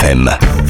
WeFM.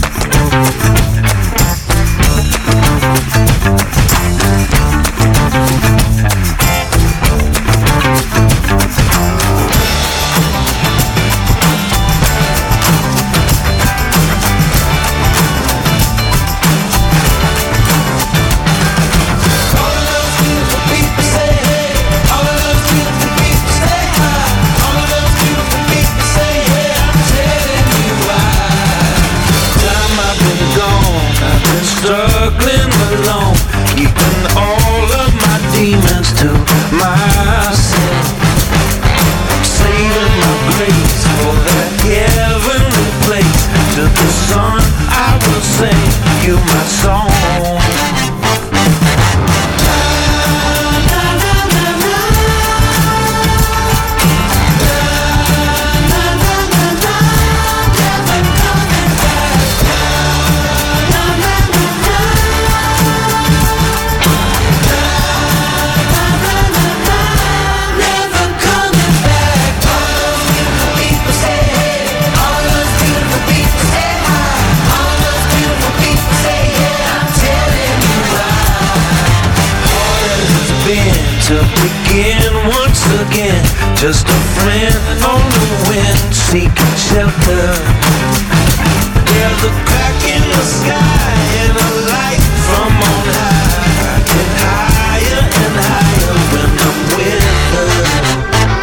Just a friend on the wind, seeking shelter. There's a crack in the sky and a light from on high. I get higher and higher when I'm with her.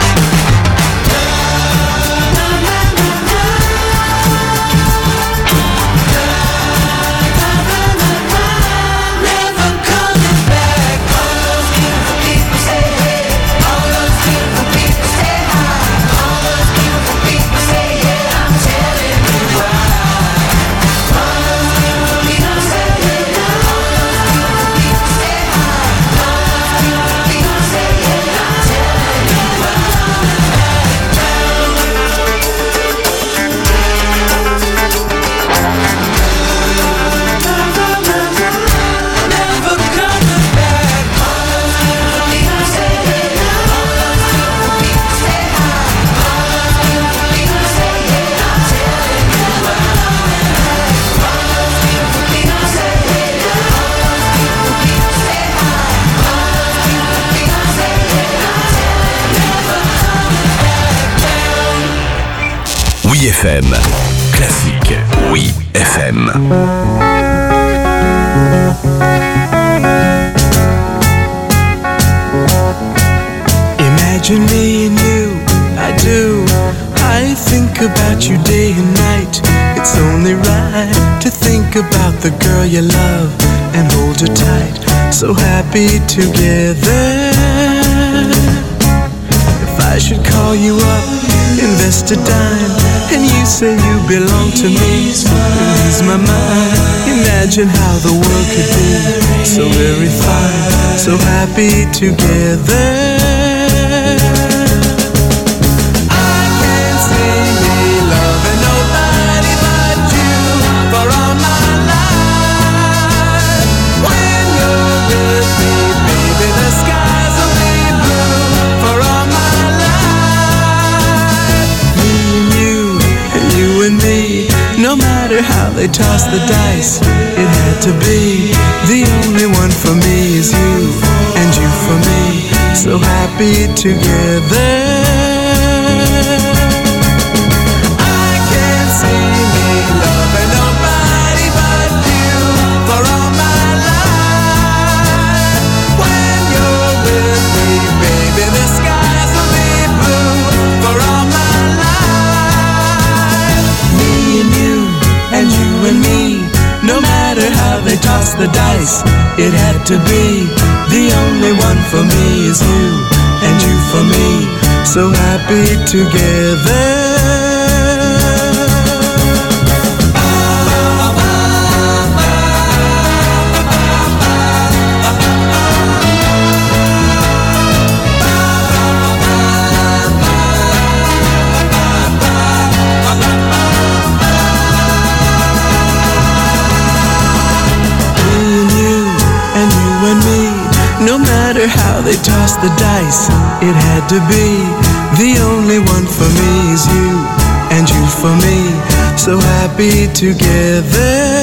WeFM. Classique. WeFM. Imagine me and you, I do. I think about you day and night. It's only right to think about the girl you love and hold her tight. So happy together. If I should call you up, invest a dime, and you say you belong to me, ease my mind. Imagine how the world could be so very fine, so happy together. I can't see me loving nobody but you for all my life. When you're with me, baby, the skies will be blue for all my life. Me and you and me, no matter how they toss the dice, it had to be. The only one for me is you, and you for me, so happy together. I can't see me loving nobody but you for all my life. When you're with me, baby, the skies will be blue for all my life. Me and me, no matter how they toss the dice, it had to be. The only one for me is you, and you for me, so happy together. No matter how they toss the dice, it had to be. The only one for me is you, and you for me. So happy together,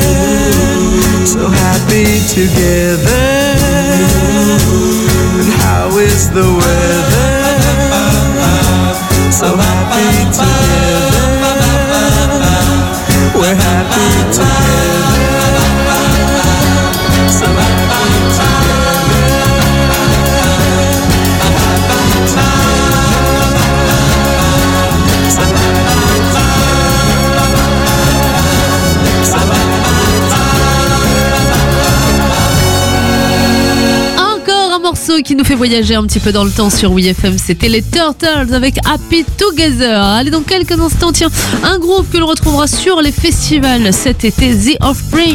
so happy together. And how is the weather? So happy together, we're happy together, so happy together, happy together, so morceau qui nous fait voyager un petit peu dans le temps sur WeFM, c'était les Turtles avec Happy Together. Allez, dans quelques instants, tiens, un groupe que l'on retrouvera sur les festivals cet été, The Offspring.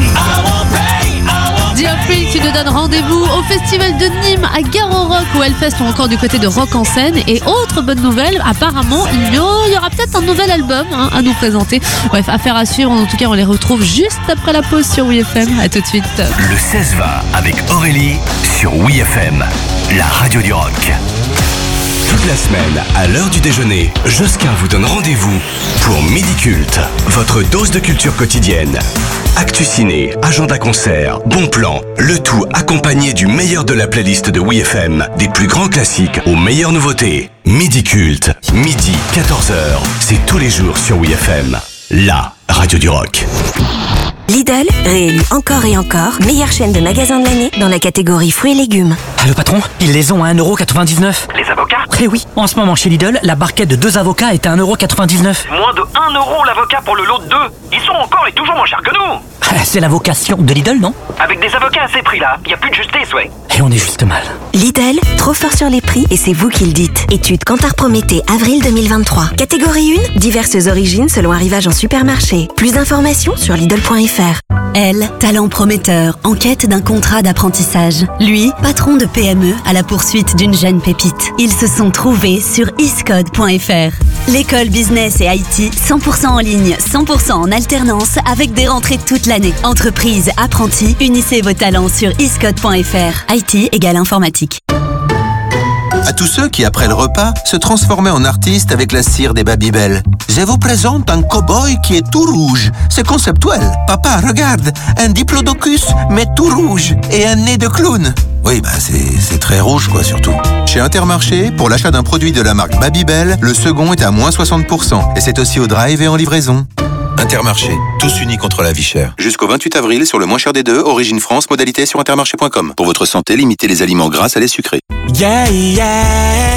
The Offspring qui nous donne rendez-vous au festival de Nîmes, à Garo Rock ou Hellfest ou encore du côté de Rock en Seine. Et autre bonne nouvelle, apparemment il y aura peut-être un nouvel album à nous présenter. Bref, affaire à suivre. En tout cas, on les retrouve juste après la pause sur WeFM. À tout de suite. Le 16-20 avec Aurélie sur WeFM, la radio du rock. Toute la semaine, à l'heure du déjeuner, Josquin vous donne rendez-vous pour Midi Culte, votre dose de culture quotidienne. Actu ciné, agenda concert, bon plan, le tout accompagné du meilleur de la playlist de WeFM, des plus grands classiques aux meilleures nouveautés. Midi Culte, midi 14h, c'est tous les jours sur WeFM, la radio du rock. Lidl, réélu encore et encore, meilleure chaîne de magasins de l'année dans la catégorie fruits et légumes. Ah, le patron, ils les ont à 1,99€. Les avocats ? Eh oui, en ce moment chez Lidl, la barquette de 2 avocats est à 1,99€. Moins de 1€ l'avocat pour le lot de 2. Ils sont encore et toujours moins chers que nous. C'est la vocation de Lidl, non ? Avec des avocats à ces prix-là, il n'y a plus de justesse, ouais. Et on est juste mal. Lidl, trop fort sur les prix et c'est vous qui le dites. Étude Kantar Prométhée, avril 2023. Catégorie 1, diverses origines selon arrivage en supermarché. Plus d'informations sur Lidl.fr. Elle, talent prometteur, en quête d'un contrat d'apprentissage. Lui, patron de PME à la poursuite d'une jeune pépite. Ils se sont trouvés sur iscode.fr. L'école business et IT, 100% en ligne, 100% en alternance, avec des rentrées toute l'année. Entreprise, apprentis, unissez vos talents sur iscode.fr. IT égale informatique. À tous ceux qui, après le repas, se transformaient en artistes avec la cire des Babybel. Je vous présente un cow-boy qui est tout rouge. C'est conceptuel. Papa, regarde, un diplodocus, mais tout rouge, et un nez de clown. Oui, c'est très rouge, quoi, surtout. Chez Intermarché, pour l'achat d'un produit de la marque Babybel, le second est à moins 60%. Et c'est aussi au drive et en livraison. Intermarché, tous unis contre la vie chère. Jusqu'au 28 avril, sur le moins cher des deux, Origine France, modalité sur intermarché.com. Pour votre santé, limitez les aliments gras, salés, sucrés. Yeah, yeah,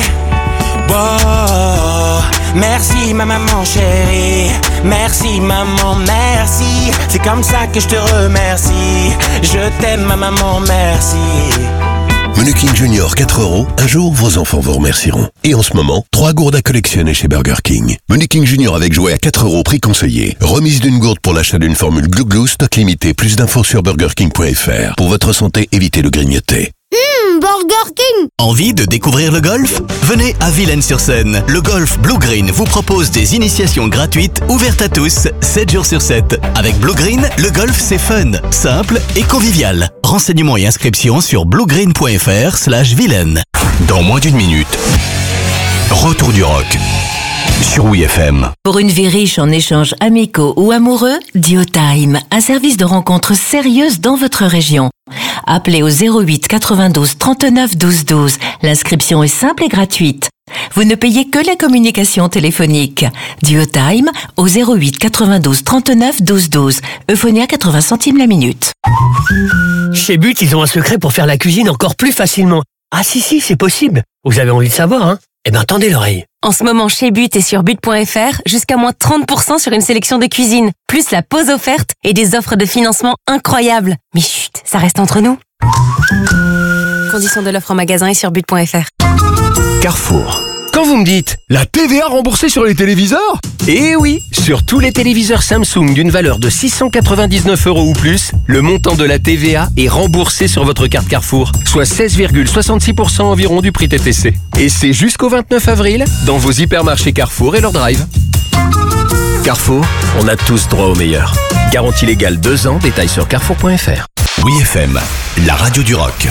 wow. Merci ma maman chérie, merci maman, merci. C'est comme ça que je te remercie. Je t'aime ma maman, merci. Menu King Junior 4€, un jour vos enfants vous remercieront. Et en ce moment, 3 gourdes à collectionner chez Burger King. Menu King Junior avec jouet à 4€, prix conseillé. Remise d'une gourde pour l'achat d'une formule Glou Glou, stock limité. Plus d'infos sur burgerking.fr. Pour votre santé, évitez le grignoter. Burger King. Envie de découvrir le golf ? Venez à Villaines-sur-Seine. Le golf Blue Green vous propose des initiations gratuites ouvertes à tous, 7 jours sur 7. Avec Blue Green, le golf c'est fun, simple et convivial. Renseignements et inscriptions sur bluegreen.fr/Villaines. Dans moins d'une minute, retour du rock sur WeFM. Pour une vie riche en échanges amicaux ou amoureux, Duotime, un service de rencontres sérieuses dans votre région. Appelez au 08 92 39 12 12. L'inscription est simple et gratuite. Vous ne payez que la communication téléphonique. Duotime au 08 92 39 12 12. Euphonia 80 centimes la minute. Chez But, ils ont un secret pour faire la cuisine encore plus facilement. Ah si, c'est possible. Vous avez envie de savoir, hein ? Eh ben, tendez l'oreille. En ce moment, chez But et sur but.fr, jusqu'à moins 30% sur une sélection de cuisine, plus la pause offerte et des offres de financement incroyables. Mais chut, ça reste entre nous. Conditions de l'offre en magasin et sur but.fr. Carrefour. Quand vous me dites la TVA remboursée sur les téléviseurs ? Eh oui, sur tous les téléviseurs Samsung d'une valeur de 699 € ou plus, le montant de la TVA est remboursé sur votre carte Carrefour, soit 16,66% environ du prix TTC. Et c'est jusqu'au 29 avril dans vos hypermarchés Carrefour et leur drive. Carrefour, on a tous droit au meilleur. Garantie légale 2 ans, détails sur carrefour.fr. WeFM, la radio du rock.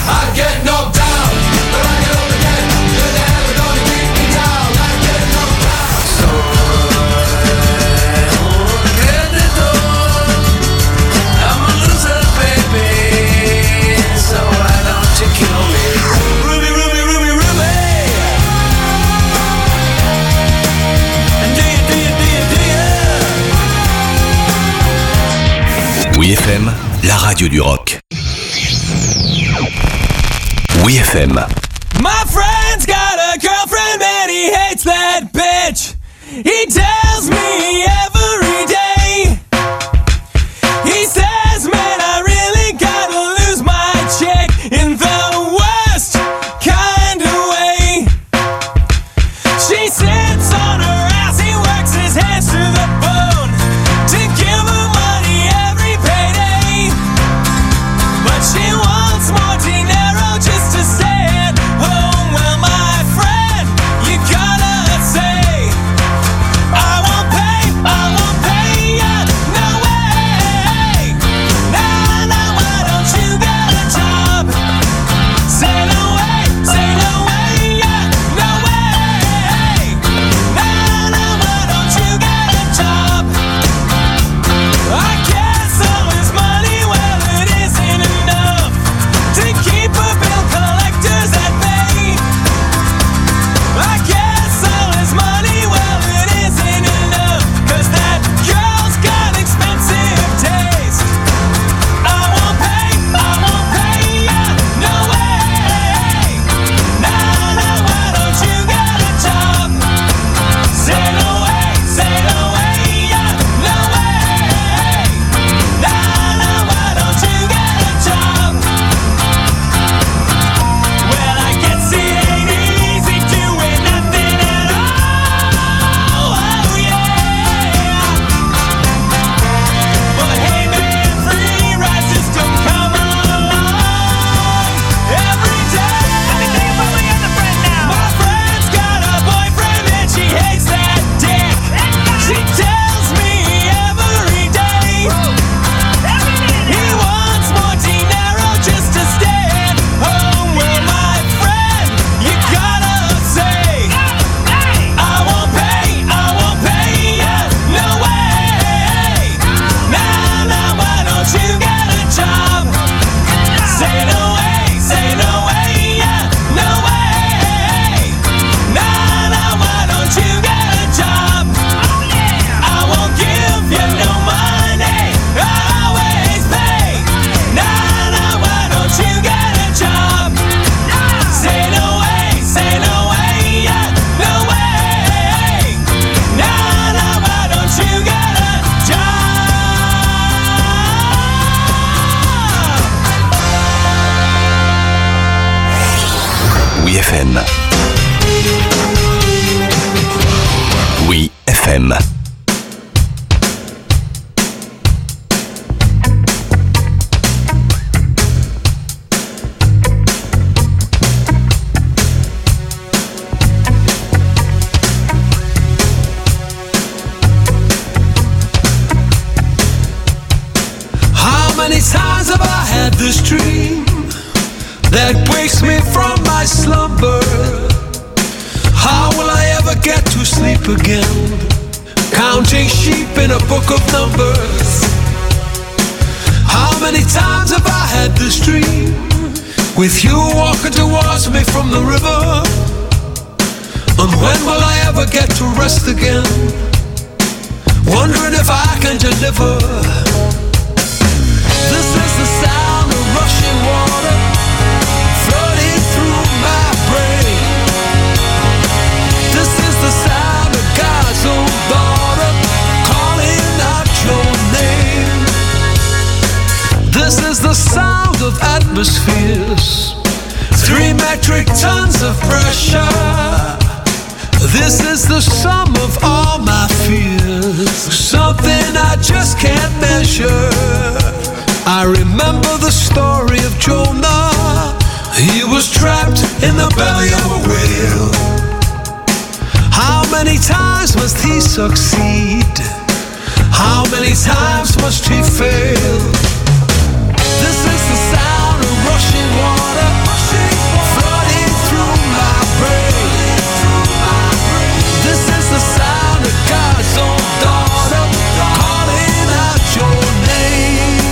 FM, la radio du rock. Oui FM. My friend's got a girlfriend and he hates that bitch. He tells me every day. He says, man, I really gotta lose my chick in the worst kind of way. She sits on her ass, he works his hands to the bone to give her money every payday. But she wants more dinero just to stay at home. Well, my friend, you gotta say, I won't pay ya, no way. Nah, nah, why don't you get a job? Say no way, yeah, no way. Nah, nah, why don't you get a job? I guess all his money, well, it isn't enough to keep her bill collectors at bay. I guess all his money, well, it isn't enough, 'cause that girl's got expensive taste. I won't pay ya, no way. Nah, nah, why don't you get a job? Say no way, yeah, no way. Nah, nah, why don't you get a job? Well, I guess it ain't easy doing nothing at all, oh yeah. But hey man, free ride system come along every day. Let me tell you about my other friend now. My friend's got a boyfriend and she hates that dick. She tells me every day. He wants more dinero just to stay at home. Well, my friend, you gotta say, I won't pay ya, no way. Nah, nah, why don't you get a job? Say no way, yeah, no way. Nah, nah, why don't you get a job? I won't give you no money, I always pay. Nah, nah, why don't you get a job? Say no way, yeah, no way. Nah, nah, why don't you get a job? Oui FM. Oui FM. How many times have I had this dream that wakes me from my slumber? How will I ever get to sleep again? Counting sheep in a book of numbers. How many times have I had this dream with you walking towards me from the river? And when will I ever get to rest again? Wondering if I can deliver. This is the sound of rushing water flooding through my brain. This is the sound of God's own daughter calling out your name. This is the sound of atmospheres, 3 metric tons of pressure. This is the sum of all my fears, something I just can't measure. I remember the story of Jonah. He was trapped in the belly of a whale. How many times must he succeed? How many times must he fail? This is the sound of rushing water flooding through my brain. This is the sound of God's own daughter calling out your name.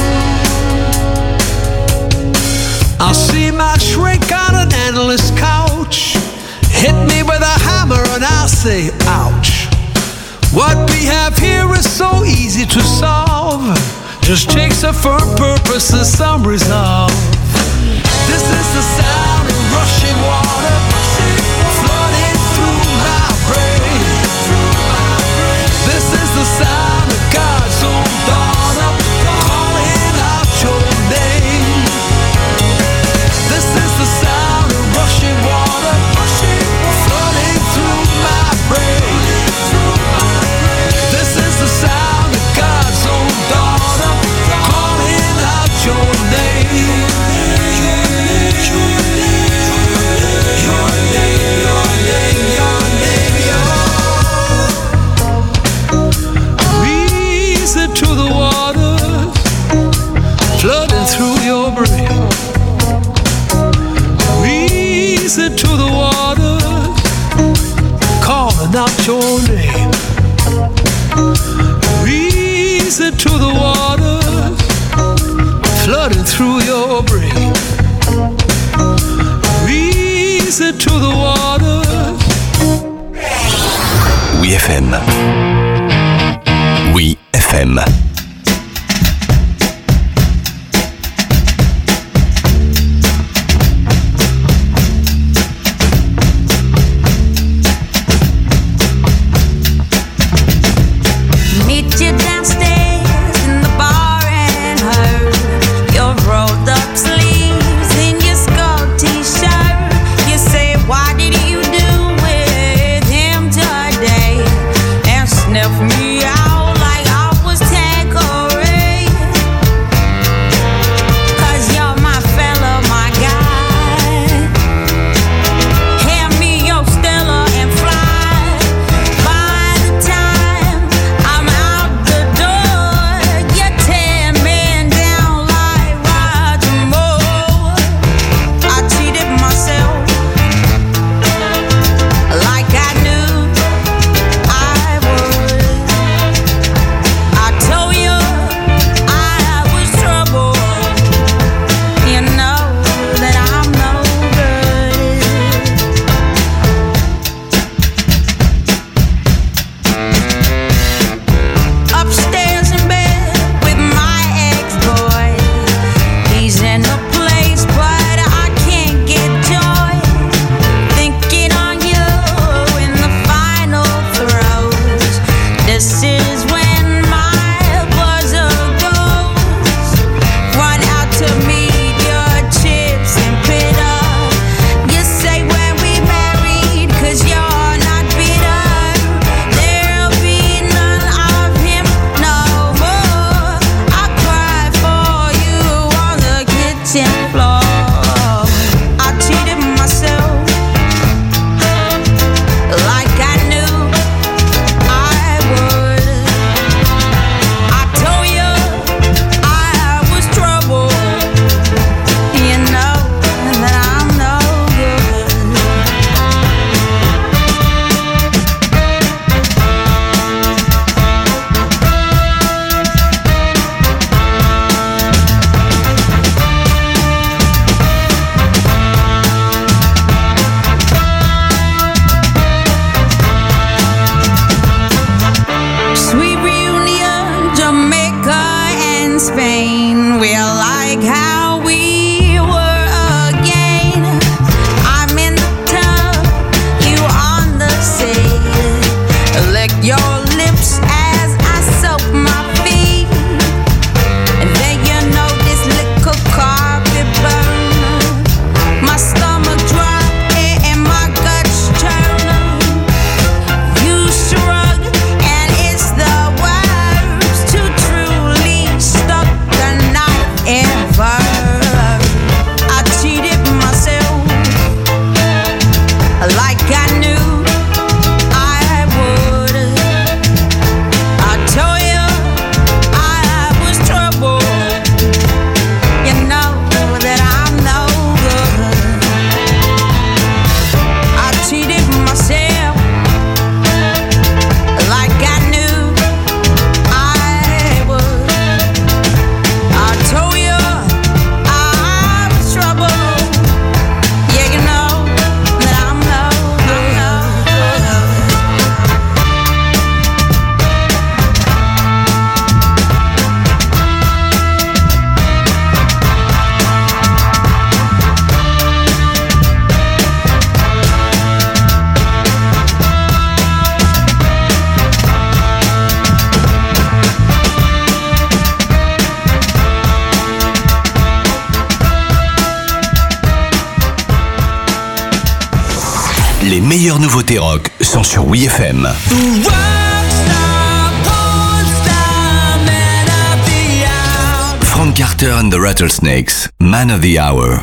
I'll see my shrink on an endless couch, hit me with a hammer and I'll say ouch. What we have here is so easy to solve. just chase her for a purpose and some resolve. This is the sound of rushing water flooding through my brain. This is the sound of God's own daughter calling out your name. This is the sound of rushing water flooding through my brain. This is the sound of God's own daughter calling out your name. To the waters flooding through your brain. Easy to the waters calling out your name. Easy to the waters flooding through your brain. Easy to the waters. Oui FM. Oui FM. Meet you downstairs in the bar and heard your rolled up sleeves in your skull t-shirt. You say, what did you do with him today? And sniff me out like I was Tanqueray. 'Cause you're my fella, my guy. Hand me your Stella and fly. By the time I'm out the door, you tear men down like Roger Moore. I cheated myself like I knew I would. I told you I was trouble. You know that I'm no good. Upstairs in bed with my ex-boy. He's in a place, but I can't get joy. Thinking on you in the final throes. This is when my buzzer goes. Run out to meet your chips and pit up. You say when we married, 'cause you're not bitter. There'll be none of him no more. I cried for you on the kitchen floor. I cheated myself like I knew I would. I told you I was trouble. You know that I'm no good. meilleures nouveautés rock sont sur WeFM. Frank Carter and the Rattlesnakes, Man of the Hour.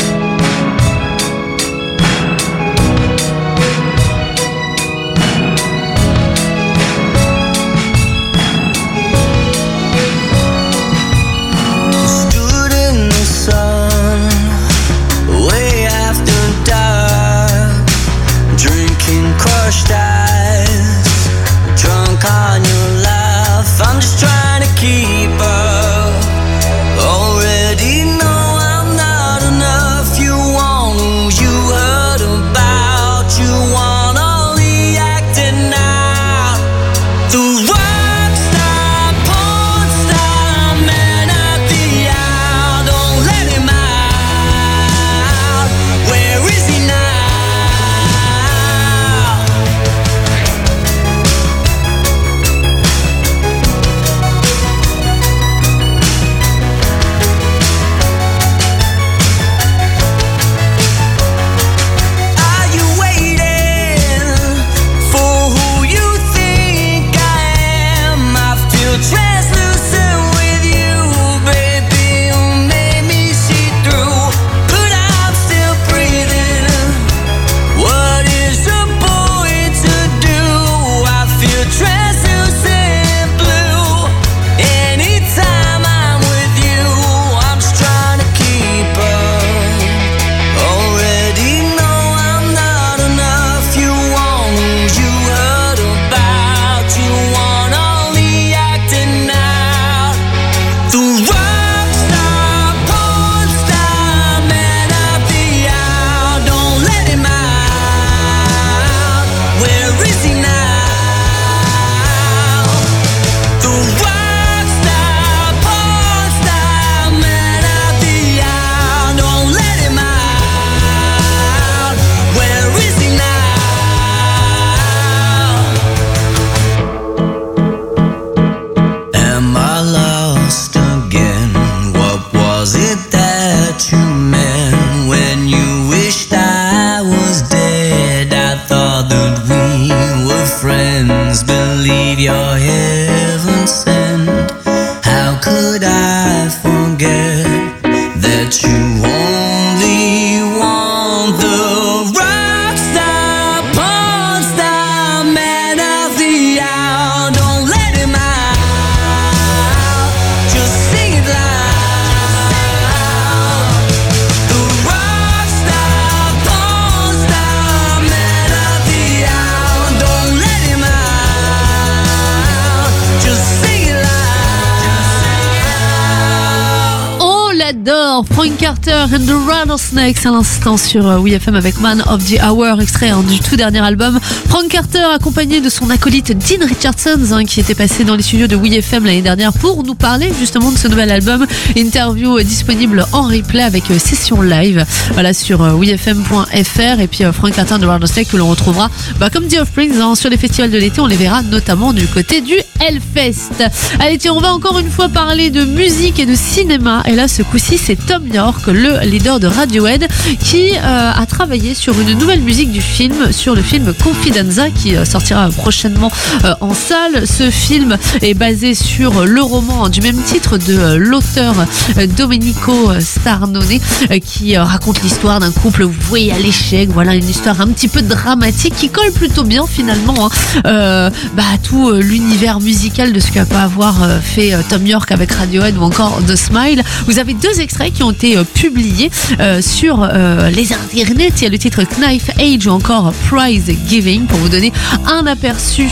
Frank Carter and the Rattlesnakes à l'instant sur WeFM avec Man of the Hour, extrait du tout dernier album. Frank Carter accompagné de son acolyte Dean Richardson qui était passé dans les studios de WeFM l'année dernière pour nous parler justement de ce nouvel album. Interview disponible en replay avec session live, voilà, sur wefm.fr. Et puis Frank Carter and the Rattlesnakes que l'on retrouvera comme The Offspring sur les festivals de l'été. On les verra notamment du côté du Hellfest. Allez tiens, on va encore une fois parler de musique et de cinéma, et là ce coup-ci c'est Thom Yorke, le leader de Radiohead, qui a travaillé sur une nouvelle musique du film, sur le film Confidenza qui sortira prochainement en salle. Ce film est basé sur le roman du même titre de l'auteur Domenico Starnone, qui raconte l'histoire d'un couple voué à l'échec. Voilà, une histoire un petit peu dramatique qui colle plutôt bien finalement à tout l'univers musical de ce qu'a pas avoir fait Thom Yorke avec Radiohead ou encore The Smile. Vous avez deux extraits qui ont été publiés sur les internets. Il y a le titre Knife Age ou encore Prize Giving pour vous donner un aperçu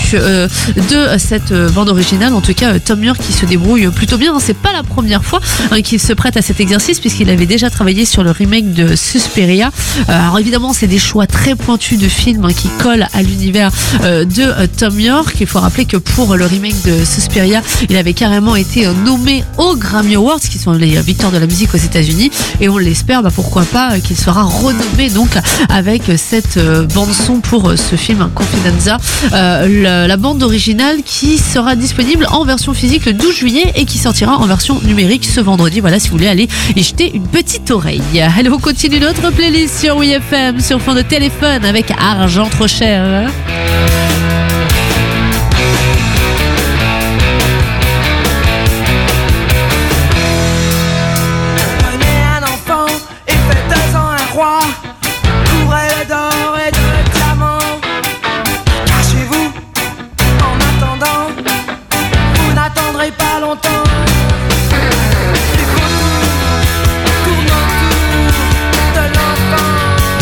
de cette bande originale. En tout cas, Thom Yorke qui se débrouille plutôt bien. C'est pas la première fois qu'il se prête à cet exercice puisqu'il avait déjà travaillé sur le remake de Suspiria. Alors évidemment, c'est des choix très pointus de films qui collent à l'univers de Thom Yorke. Il faut rappeler que pour le remake de Suspiria, il avait carrément été nommé aux Grammy Awards, qui sont les victoires de la musique aux États-Unis et on l'espère, pourquoi pas, qu'il sera renommé donc avec cette bande son pour ce film Confidenza, la bande originale qui sera disponible en version physique le 12 juillet et qui sortira en version numérique ce vendredi. Voilà, si vous voulez aller y jeter une petite oreille. Allez, on continue notre playlist sur WeFM sur fond de téléphone avec Argent trop cher. Couvrez-le d'or et de diamants. Cachez-vous en attendant. Vous n'attendrez pas longtemps. Les vautours tournent autour de l'enfant.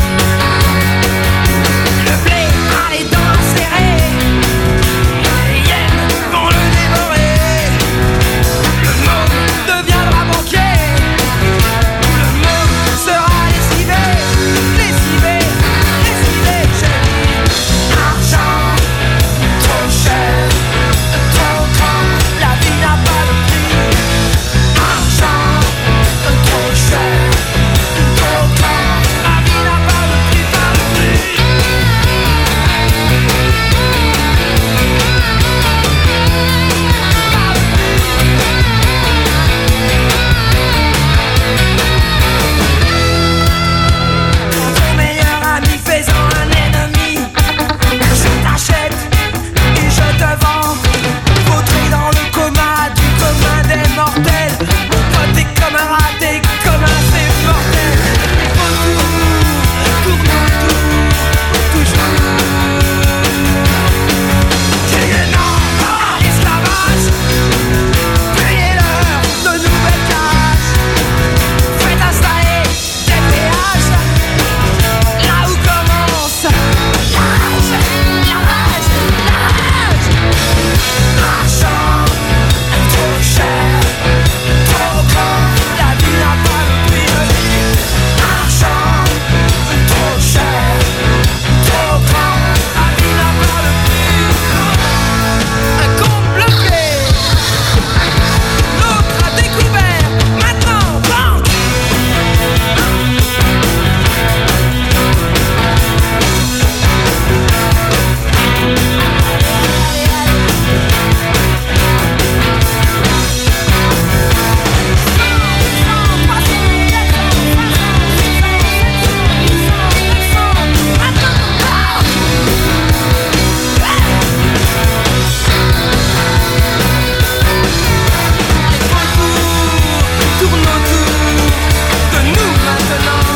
Le blé a les dents serrées. Les hyènes vont le dévorer. Le môme deviendra banquier. Le môme sera lessivé. Argent, trop cher, trop grand, la vie n'a pas de prix. Argent, trop cher, trop grand, la vie n'a pas de prix, pas de prix. Ton meilleur ami faisant un ennemi. Je t'achète et je te vends. Vautré dans le coma du commun des mortels. Mon pote t'es comme un rat, t'es comme un c'est mortel. Les vautours tournent autour, toujours. Criez-leur à l'esclavage. Payez-leur de nouvelles cages. Faites installer des péages. Là où commence l'âge, l'âge, l'âge. Argent, trop cher, trop grand, la vie n'a pas de prix. Argent, trop cher, trop grand, la vie n'a pas de prix. Un compte bloqué, l'autre a découvert, maintenant banque. Tourne autour de nous maintenant.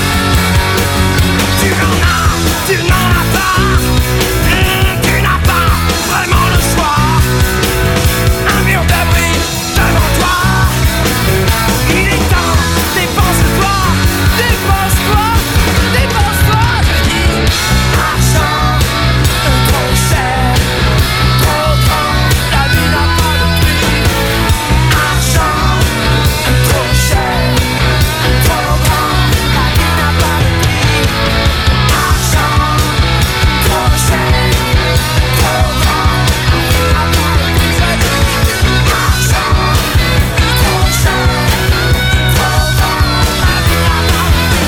Tu n'en as pas. Tu n'as pas vraiment le choix. Un mur d'abri devant toi. Il est temps, dépense-toi, dépense-toi, dépense-toi. Je dis argent, trop cher, trop grand, la vie n'a pas de prix. Argent, trop cher, trop grand, la vie n'a pas de prix. Argent, trop cher, trop grand, la vie n'a pas de prix. Je dis argent, trop cher, trop grand, la vie n'a pas de prix.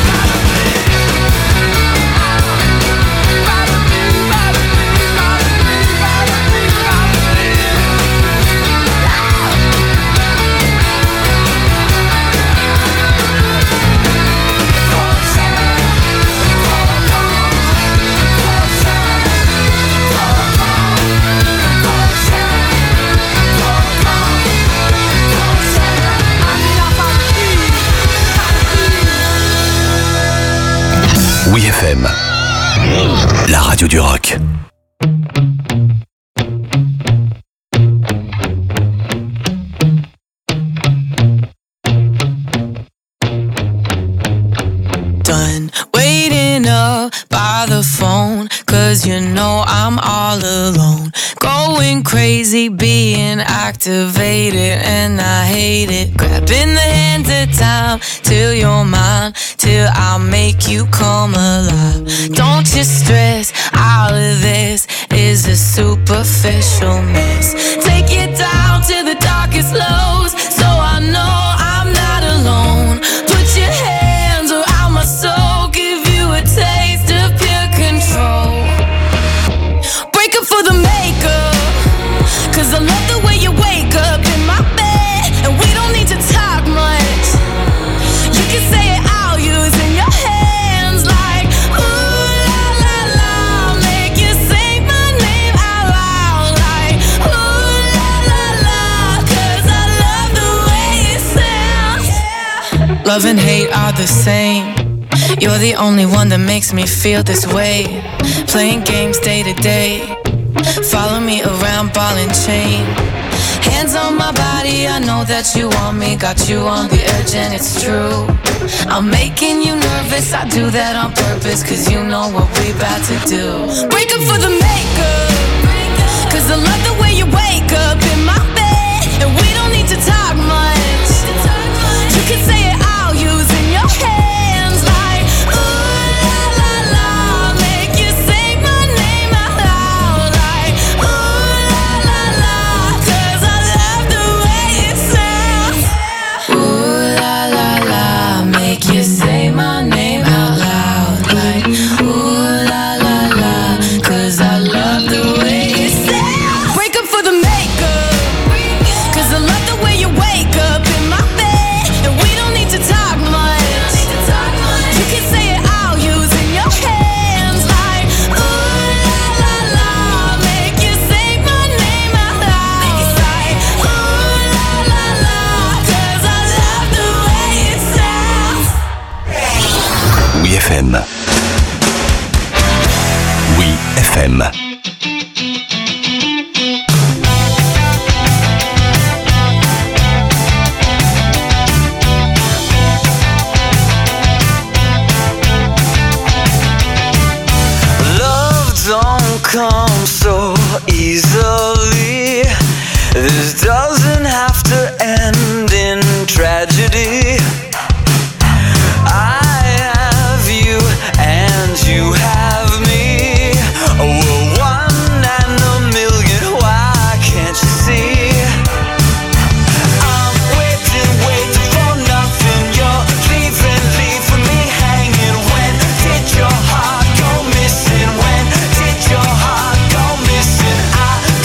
Pas de prix, pas de prix, pas de prix, pas de prix, pas de prix. Trop cher, trop grand, trop cher, trop grand, trop cher, trop grand, trop cher, la vie n'a pas de prix. WeFM, la radio du rock. Done waiting up by the phone, 'cause you know I'm all alone. Going crazy, being activated, and I hate it. Grabbing the hands of time till you're mine, till I make you come alive. Don't you stress, all of this is a superficial mess. Take it down to the darkest lows, so I know I'm not alone. Love and hate are the same. You're the only one that makes me feel this way. Playing games day to day. Follow me around, ball and chain. Hands on my body, I know that you want me. Got you on the edge and it's true. I'm making you nervous, I do that on purpose. Cause you know what we about to do. Break up for the makeup. Cause I love the way you wake up in my bed. And we don't need to talk much. You can say it all using your hands. Like, ooh la la la. Make you say my name out loud. Like, ooh la la la. Cause I love the way it sounds. Ooh la la la. Make you say my name out loud. Like, ooh la la la. Cause I love the way it sounds. Break up for the makeup. Cause I love the way you wake up in my bed. And we don't need to talk much. You can say it all using your hands. Like, ooh la la la. Make you say my name out loud. Like, ooh la la la. Cause I love the way it sounds. Oui FM. Oui FM. Love don't come so easily. This doesn't have to end in tragedy. I have you and you have me. We're one and a million. Why can't you see? I'm waiting for nothing. You're leaving me hanging. When did your heart go missing? When did your heart go missing? I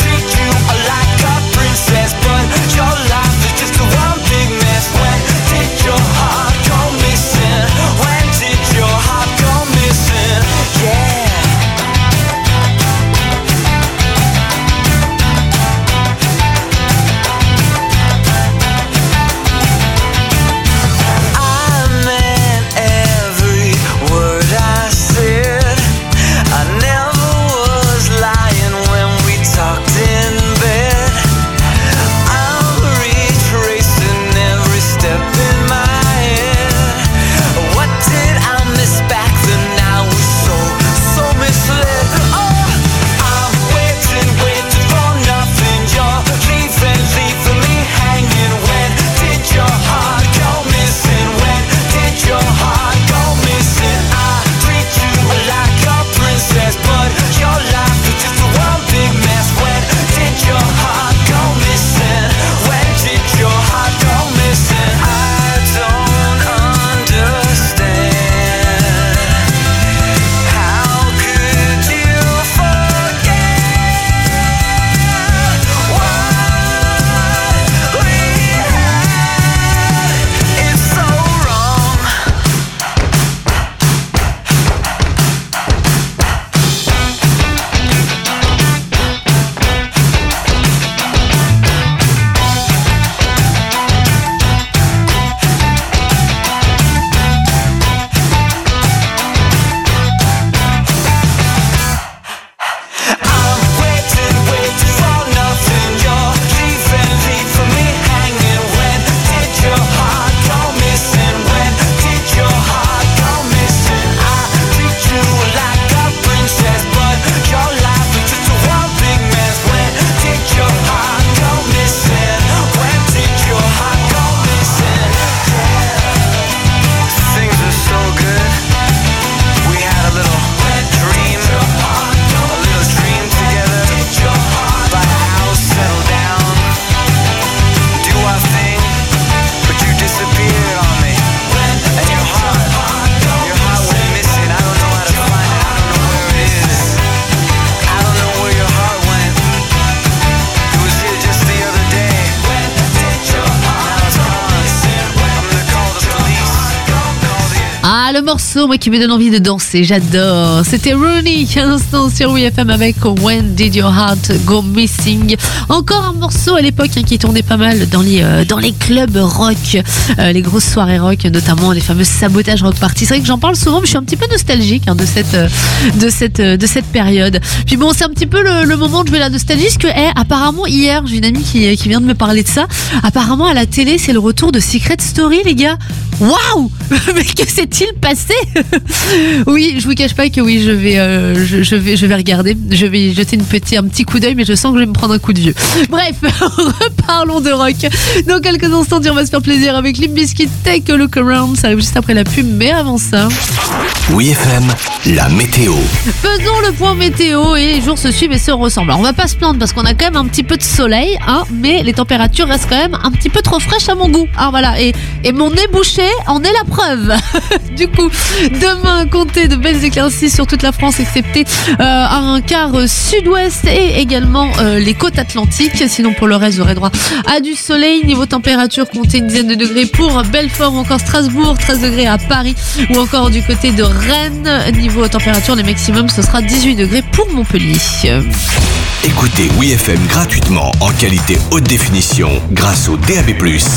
Ah, le morceau, moi, qui me donne envie de danser, j'adore. C'était Rooney, un instant sur WeFM avec When Did Your Heart Go Missing. Encore un morceau à l'époque qui tournait pas mal dans les clubs rock, les grosses soirées rock, notamment les fameux sabotages rock party. C'est vrai que j'en parle souvent, mais je suis un petit peu nostalgique de cette période. Puis bon, c'est un petit peu le moment de jouer la nostalgie, parce que apparemment hier, j'ai une amie qui vient de me parler de ça. Apparemment à la télé, c'est le retour de Secret Story, les gars. Waouh! Mais que s'est-il passé? Oui, je vous cache pas que oui, je vais regarder. Je vais jeter un petit coup d'œil, mais je sens que je vais me prendre un coup de vieux. Bref, reparlons de rock. Dans quelques instants, on va se faire plaisir avec Limp Bizkit, Take a Look Around. Ça arrive juste après la pub, mais avant ça... WeFM, la météo. Faisons le point météo et les jours se suivent et se ressemblent. Alors, on va pas se plaindre parce qu'on a quand même un petit peu de soleil, hein, mais les températures restent quand même un petit peu trop fraîches à mon goût. Ah, voilà. Et mon nez bouché en est la preuve. Du coup, demain, comptez de belles éclaircies sur toute la France, excepté un quart sud-ouest et également les côtes atlantiques. Sinon, pour le reste, vous aurez droit à du soleil. Niveau température, comptez une dizaine de degrés pour Belfort ou encore Strasbourg, 13 degrés à Paris ou encore du côté de Rennes. Niveau température, les maximums, ce sera 18 degrés pour Montpellier. Écoutez WeFM gratuitement en qualité haute définition grâce au DAB+.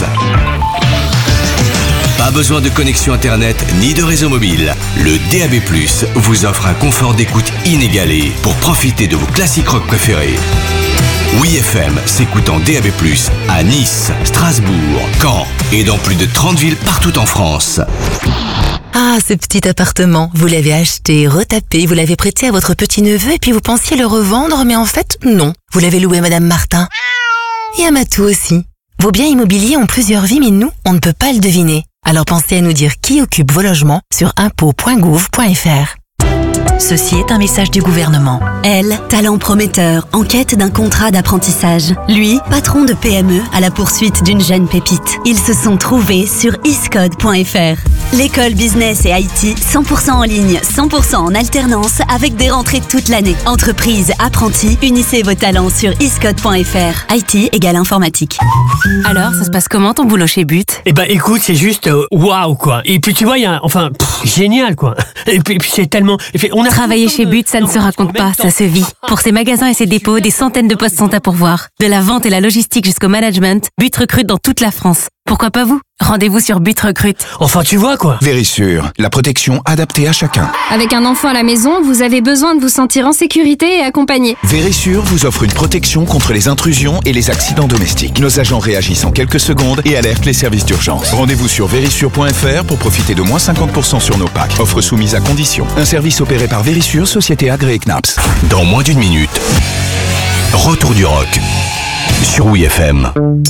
Pas besoin de connexion internet ni de réseau mobile. Le DAB+, vous offre un confort d'écoute inégalé pour profiter de vos classiques rock préférés. WeFM s'écoute en DAB+, à Nice, Strasbourg, Caen et dans plus de 30 villes partout en France. Ah, ce petit appartement, vous l'avez acheté, retapé, vous l'avez prêté à votre petit-neveu et puis vous pensiez le revendre, mais en fait, non. Vous l'avez loué à Madame Martin. Et à Matou aussi. Vos biens immobiliers ont plusieurs vies, mais nous, on ne peut pas le deviner. Alors pensez à nous dire qui occupe vos logements sur impôts.gouv.fr. Ceci est un message du gouvernement. Elle, talent prometteur, en quête d'un contrat d'apprentissage. Lui, patron de PME à la poursuite d'une jeune pépite. Ils se sont trouvés sur iscode.fr. L'école business et IT 100% en ligne, 100% en alternance avec des rentrées toute l'année. Entreprise, apprentis, unissez vos talents sur iscode.fr. IT égale informatique. Alors, ça se passe comment ton boulot chez But? Eh ben écoute, c'est juste waouh quoi. Et puis tu vois, il y a génial quoi. Et puis c'est tellement... Travailler chez But, ça ne se raconte pas, ça se vit. Pour ses magasins et ses dépôts, des centaines de postes sont à pourvoir. De la vente et la logistique jusqu'au management, But recrute dans toute la France. Pourquoi pas vous? Rendez-vous sur But Recrute. Enfin, tu vois quoi. Vérissure, la protection adaptée à chacun. Avec un enfant à la maison, vous avez besoin de vous sentir en sécurité et accompagné. Vérissure vous offre une protection contre les intrusions et les accidents domestiques. Nos agents réagissent en quelques secondes et alertent les services d'urgence. Rendez-vous sur vérissure.fr pour profiter de moins 50% sur nos packs. Offre soumise à condition. Un service opéré par Vérissure, société agréée CNAPS. Dans moins d'une minute, retour du rock sur WeFM.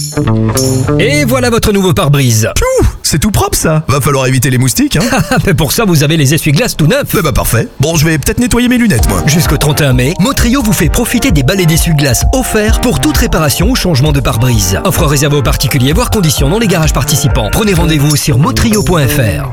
Et voilà votre nouveau pare-brise. C'est tout propre ça. Va falloir éviter les moustiques, hein. Mais pour ça, vous avez les essuie-glaces tout neufs. Bah parfait. Bon, je vais peut-être nettoyer mes lunettes, moi. Jusqu'au 31 mai, Motrio vous fait profiter des balais d'essuie-glaces offerts pour toute réparation ou changement de pare-brise. Offre réservée aux particuliers, voire conditions dans les garages participants. Prenez rendez-vous sur motrio.fr.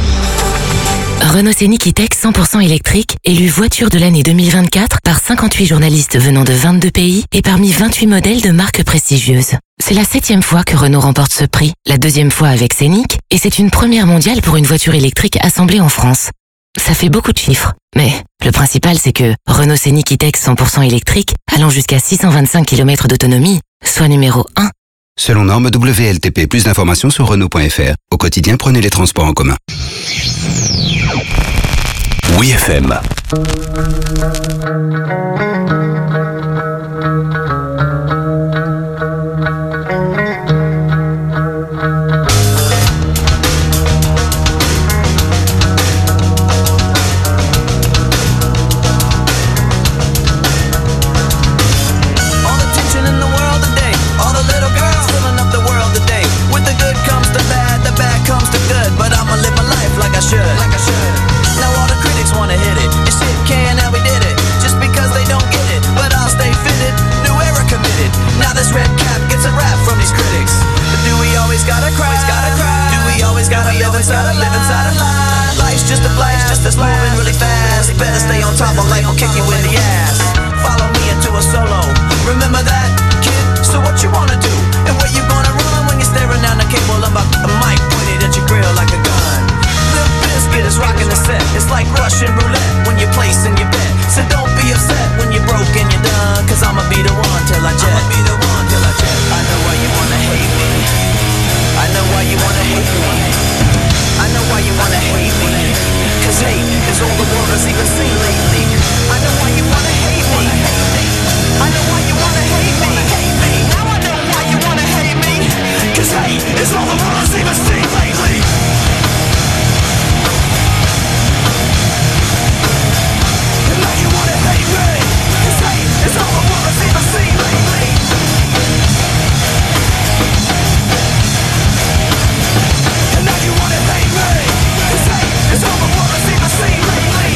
Renault Scénic E-Tech 100% électrique, élu voiture de l'année 2024 par 58 journalistes venant de 22 pays et parmi 28 modèles de marques prestigieuses. C'est la 7e fois que Renault remporte ce prix, la 2e fois avec Scénic, et c'est une première mondiale pour une voiture électrique assemblée en France. Ça fait beaucoup de chiffres, mais le principal c'est que Renault Scénic E-Tech 100% électrique, allant jusqu'à 625 km d'autonomie, soit numéro 1. Selon norme WLTP, plus d'informations sur Renault.fr. Au quotidien, prenez les transports en commun. WeFM. Is is all the world has even seen lately. I know why you wanna hate me. I know why you wanna hate me. Now I know why you wanna hate me. 'Cause hate is all the world has even seen lately. And now you wanna hate me. 'Cause hate is all the world has even seen lately. And now you wanna hate me. 'Cause hate is all the world has even seen lately.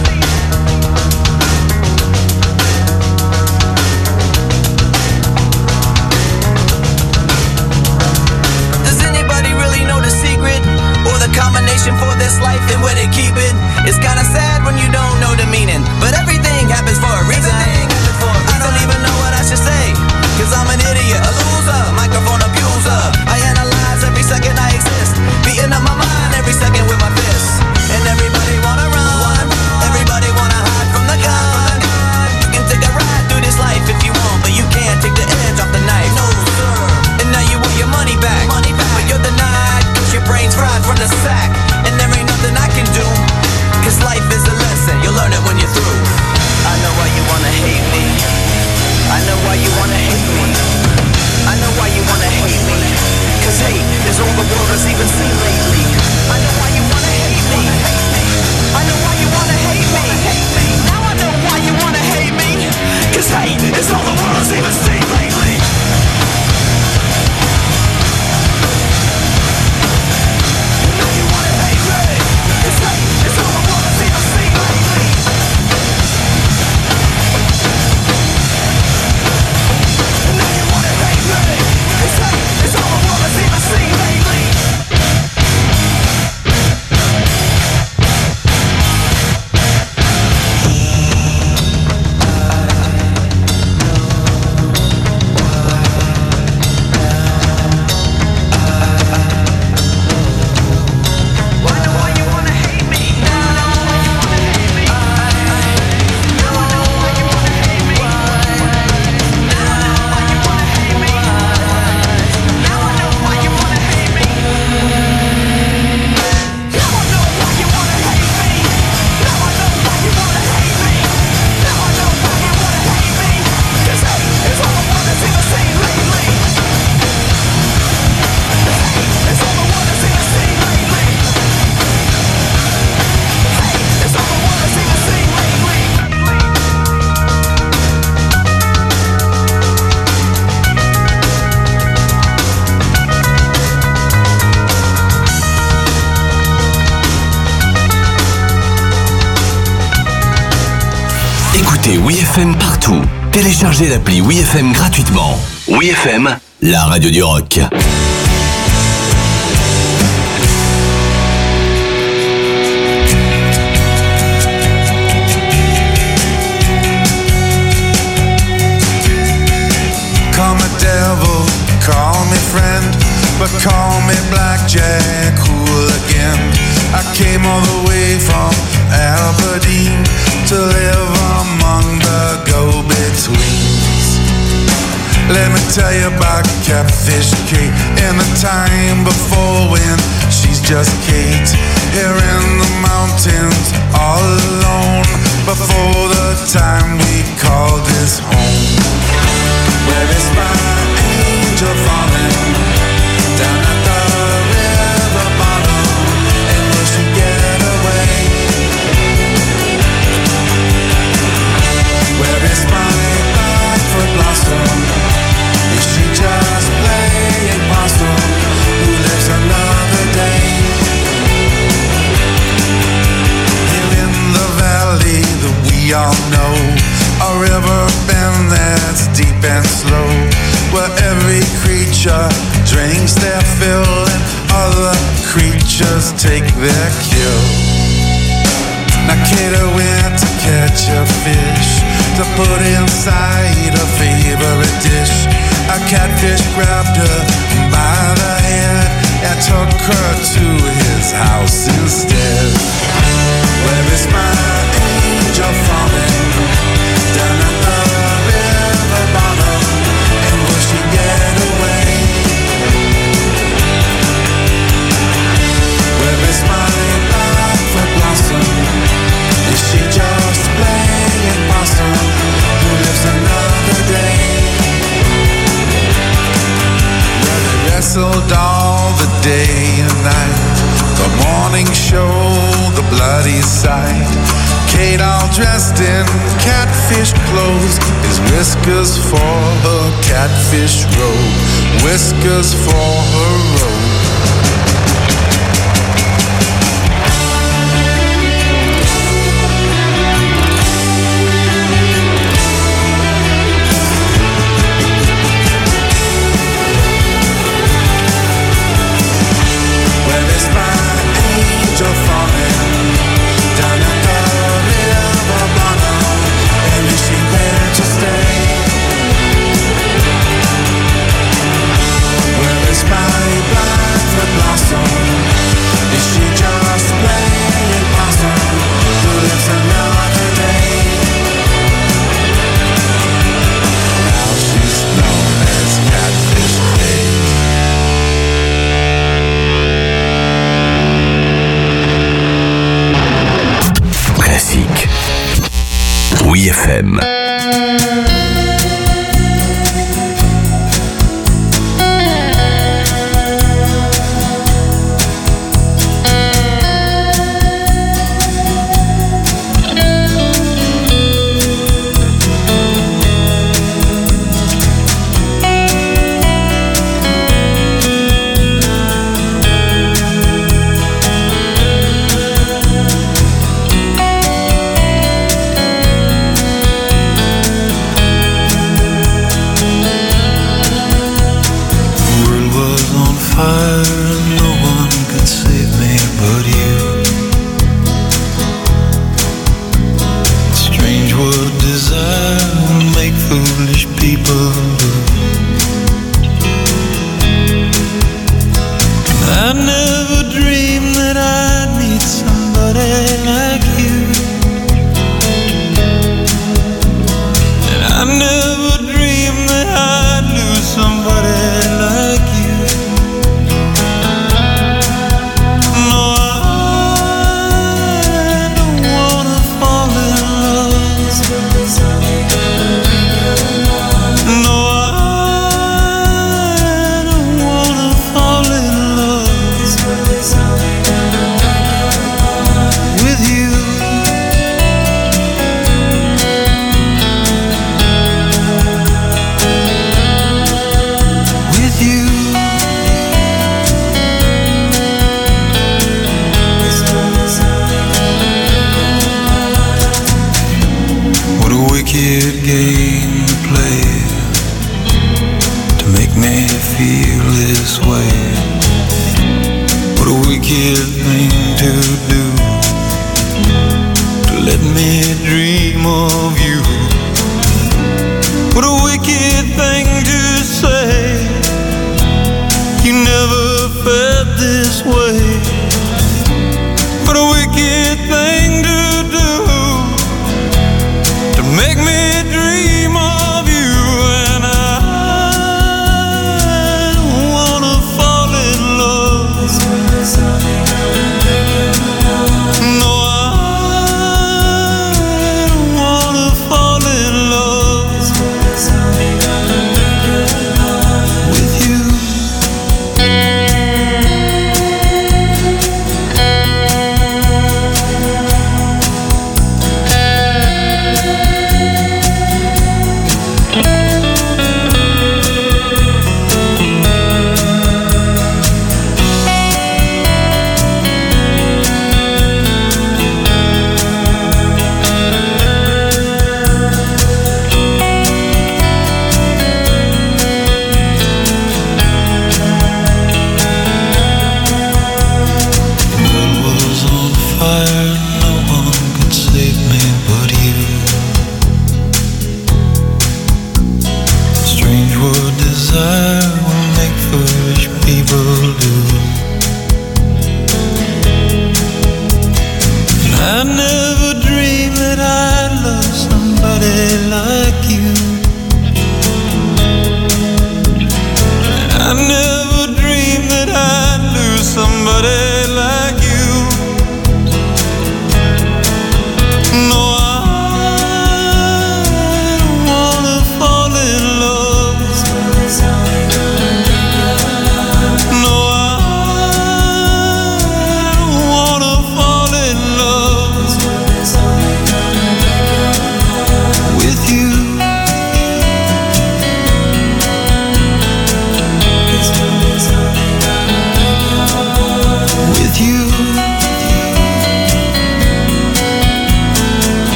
Does anybody really know the secret or the combination for this life and where they keep it? It's kinda sad when you don't know the meaning, but everything happens for a reason. I don't even know what I should say, 'cause I'm an idiot, a loser, microphone abuser. I analyze every second I exist, beating up my mind every second with my fists. And everybody wanna run, everybody wanna hide from the gun. You can take a ride through this life if you want, but you can't take the edge off the knife. No sir. And now you want your money back, but you're denied 'cause your brain's fried from the sack. And there ain't nothing I can do, 'cause life is a lesson, you'll learn it when you're through. I know why you wanna hate me. I know why you wanna hate me. I know why you wanna hate me. 'Cause hate is all the world has even seen lately. I know why you wanna hate me. I know why you wanna hate me. Now I know why you wanna hate me. 'Cause hate is all the world has even seen lately. Now you wanna hate me. 'Cause hate is all the world has even seen lately. Now you wanna hate me. 'Cause hate is all the world has even seen lately. Écoutez WeFM partout. Téléchargez l'appli WeFM gratuitement. WeFM, la radio du rock. Call me devil, call me friend, but call me blackjack hooligan. I came all the way from Aberdeen to live among the go-betweens. Let me tell you about Catfish Kate in the time before when she's just Kate. Here in the mountains, all alone, before the time we called this home. Where is my angel falling? Down at the river bottom, and will she get away? Where is my Blackfoot blossom? Is she just playing possum? Who lives another day? Here in the valley that we all know, a river bend that's deep and slow, where every creature drinks their fill and other creatures take their kill. Now Kata went to catch a fish to put inside her favorite dish. A catfish grabbed her by the head and took her to his house instead. Where is my angel falling? Down at the river bottom, and will she get away? Where is my Blackfoot blossom? bloody sight. Kate all dressed in catfish clothes, his whiskers for her catfish robe, whiskers for her robe. Oui FM. No, I don't wanna fall in love.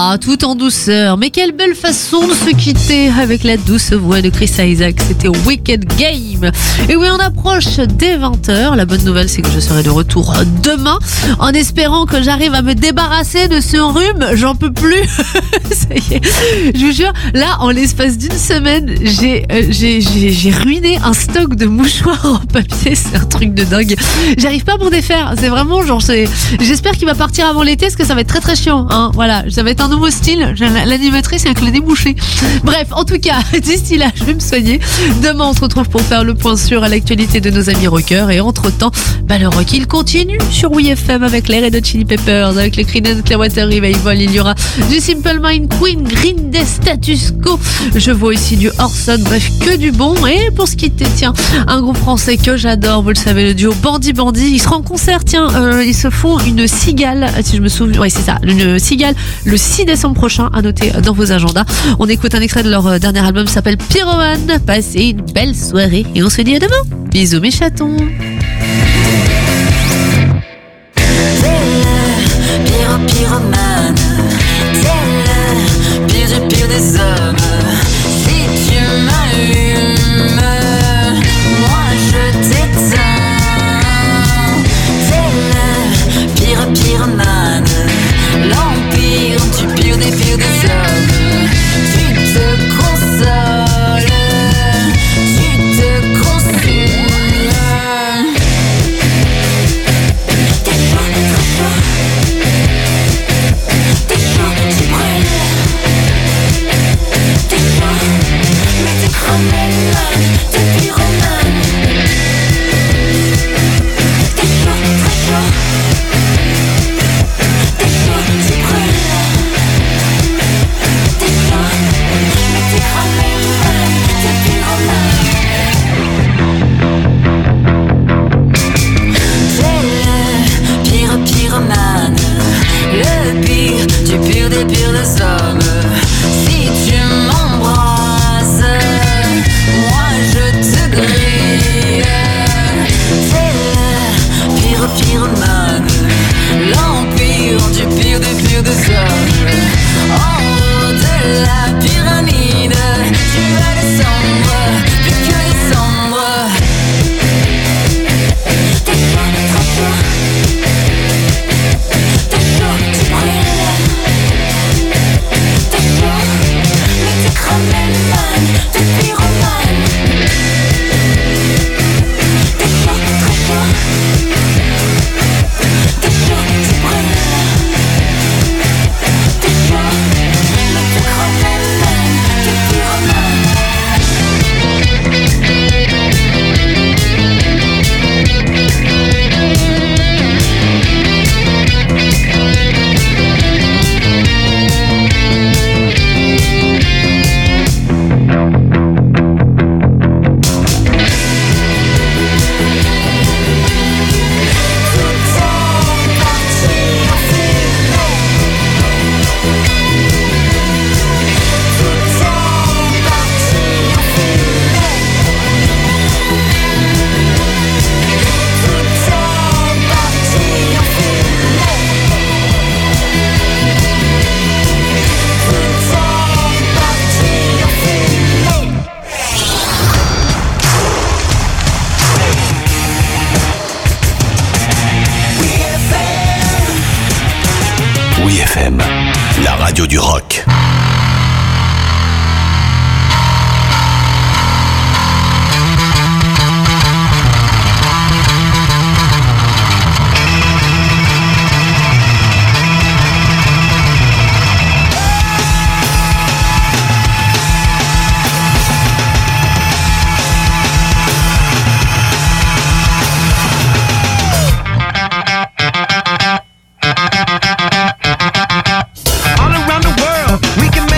Ah, tout en douceur. Mais quelle belle façon de se quitter avec la douce voix de Chris Isaac. C'était Wicked Game. Et oui, on approche des 20h. La bonne nouvelle, c'est que je serai de retour demain en espérant que j'arrive à me débarrasser de ce rhume. J'en peux plus. Ça y est. Je vous jure, là, en l'espace d'une semaine, j'ai ruiné un stock de mouchoirs en papier. C'est un truc de dingue. J'arrive pas à m'en défaire. C'est vraiment genre, j'espère qu'il va partir avant l'été parce que ça va être très très chiant. Hein. Voilà, ça va être un nouveau style. L'animatrice avec le nez bouché. Bref, en tout cas, d'ici là, je vais me soigner. Demain, on se retrouve pour faire le point sur l'actualité de nos amis rockers. Et entre-temps, le rock, il continue sur WeFM avec les Red Hot Chili Peppers, avec le Creedence Clearwater Revival. Il y aura du Simple Mind, Queen, Green Day, Status Quo. Je vois aussi du Orson. Bref, que du bon. Et pour se quitter, tiens, un groupe français que j'adore, vous le savez, le duo Bandit Bandit. Ils seront en concert, tiens, ils se font une cigale, si je me souviens. Oui, c'est ça, une cigale le 6 décembre prochain, à noter dans vos agendas. On écoute un extrait de leur dernier album, s'appelle Pyromane. Passez une belle soirée et on se dit à demain. Bisous mes chatons. Pyromane, t'es le pire du pire des hommes. Si tu m'allumes, moi je t'éteins. T'es le pyromane, l'empire du pire des hommes. Tu te consoles, tu te consumes. T'es chaud, très chaud. T'es chaud, tu brûles. T'es chaud, mais t'es cramé, t'es pyromane. T'es chaud, très chaud. T'es chaud, tu brûles. T'es chaud, mais t'es cramé, t'es pyromane. T'es le pyromane, le pire du pire des pires des hommes. Si tu m'embrasses, moi je te grille. T'es le pyromane, l'empire du pire des hommes. En haut de la pyramide, tu vas descendre, plus que descendre. T'es chaud, très chaud. T'es chaud, tu brûles. T'es chaud, mais t'es cramé, t'es pyromane. T'es chaud, très chaud. T'es chaud, tu brûles. T'es chaud, mais t'es cramé, t'es pyromane. WeFM, la radio du rock. All around the world, we can